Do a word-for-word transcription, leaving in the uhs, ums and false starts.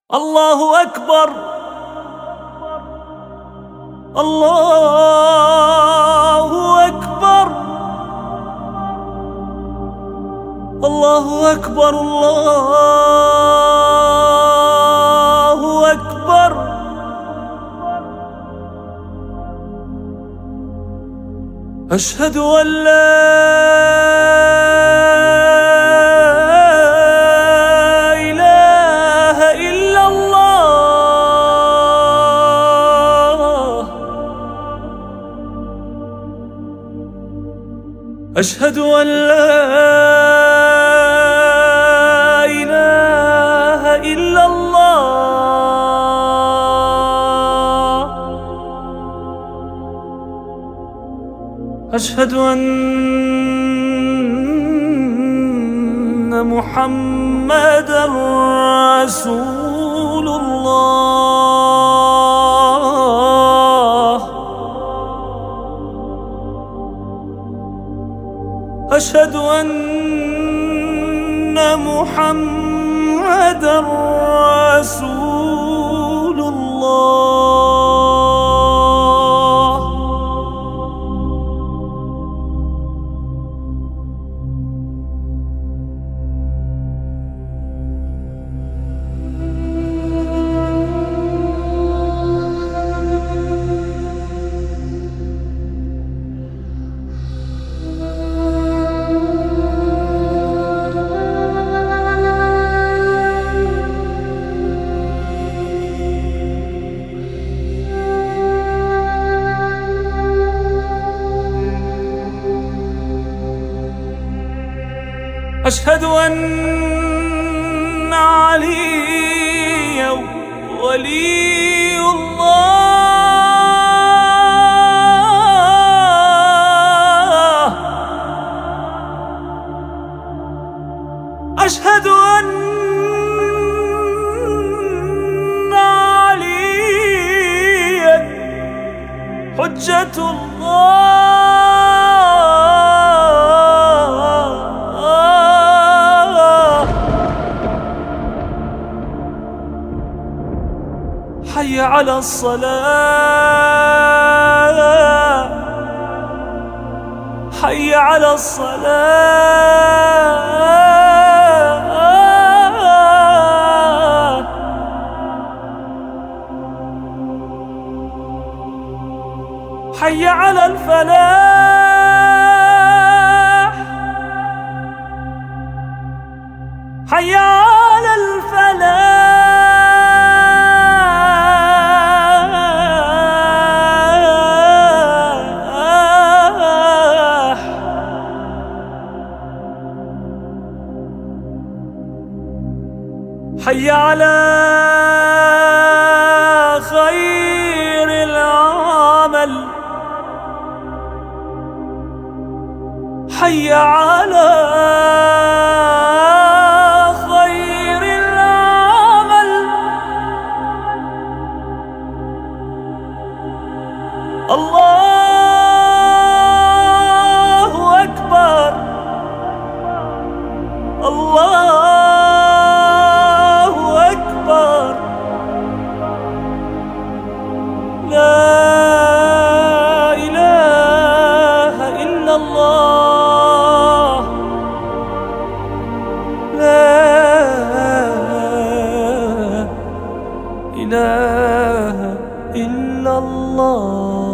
الله أكبر الله أكبر الله أكبر الله أكبر. أشهد أن لا أشهد أن لا إله إلا الله. أشهد أن محمدًا رسول الله. أشهد أن محمدًا رسول الله. أشهد أن عليا ولي الله. أشهد أن عليا حجة الله. حي على الصلاة حي على الصلاة. حي على الفلاح حي على الفلاح. حي على خير العمل حي على خير العمل. الله أكبر الله لا إله إلا الله. لا إله إلا الله.